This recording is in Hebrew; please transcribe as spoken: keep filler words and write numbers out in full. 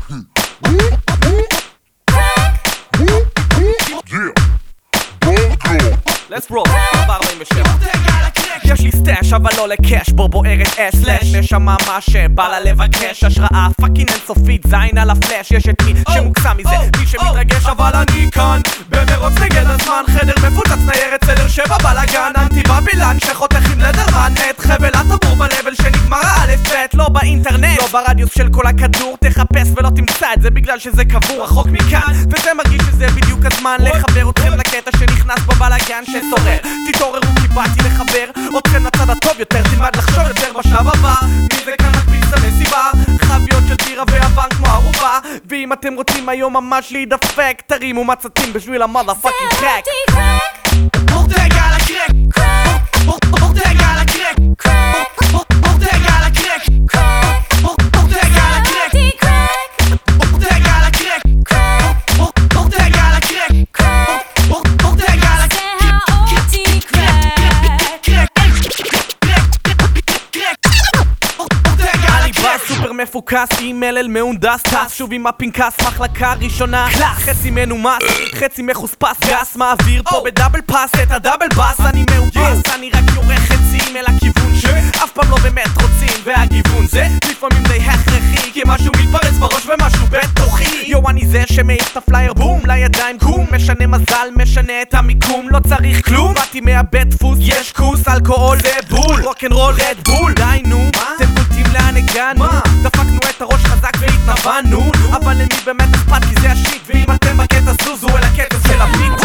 Let's roll, ארבע ארבעים ושבע. יש לי סטאש אבל לא לקש, בו בוערת אס-סלאש נשמה מה שבא לה לבקש, השראה פאקינג אינסופית, זין על הפלאש. יש את מי שמוקסם מזה, מי שמתרגש, אבל אני כאן במרוץ נגד הזמן, חדר מפוצץ ניירת סדר שבע בלגן, אנטי בבילן שחותך עם לדרמן, את חבל הטבור בלבל שנגמר האלף בית, לא באינטרנט, לא ברדיוס של כל הכדור, תחפש ולא תמצא את זה בגלל שזה קבור רחוק מכאן, וזה מרגיש שזה בדיוק הזמן לחבר אתכם לקטע שנכנס בבלגן ששורר. תתעוררו כי באתי לחבר אתכם לצד הטוב יותר, תלמד לחשוב יותר בשלב הבא, מי זה כאן מקפיץ המסיבה, חביות של בירה והבנק כמו ערובה, ואם אתם רוצים היום ממש להידפק, תרימו מצתים בשביל המודפאקינג קרק. מורדגה על הקרק, מורדגה על הקרק, מורדגה על הקרק, מורדגה על הקרק, מורדגה על הקרק, מורדגה על הקרק, מורדגה על הקרק. סופר מפוקס, עם מלל מהונדס, טס שוב עם הפנקס, מחלקה ראשונה חצי מנומס, חצי מחוספס, גס מעביר פה בדאבל פאס את הדאבל בס, אני מאופס, אני רק יורך חצים אל הכיוון שאף פעם לא באמת רוצים, והגיוון זה לפעמים די הכרחי, כי משהו מתפרץ בראש ומשהו בתוכי. יו אני זה שמעיף את הפלייר בום לידיים קום, משנה מזל, משנה את המיקום, לא צריך כלום, באתי מהבית דפוס, יש כוס, אלכוהול זה בול, רוקנרול רד בול, די נו, אתם קולטים לאן הגענו, דפקנו את הראש חזק והתנבנו, אבל למי באמת אכפת כי זה השיט, ואם אתם בקטע זוזו אל הקטע של הביט.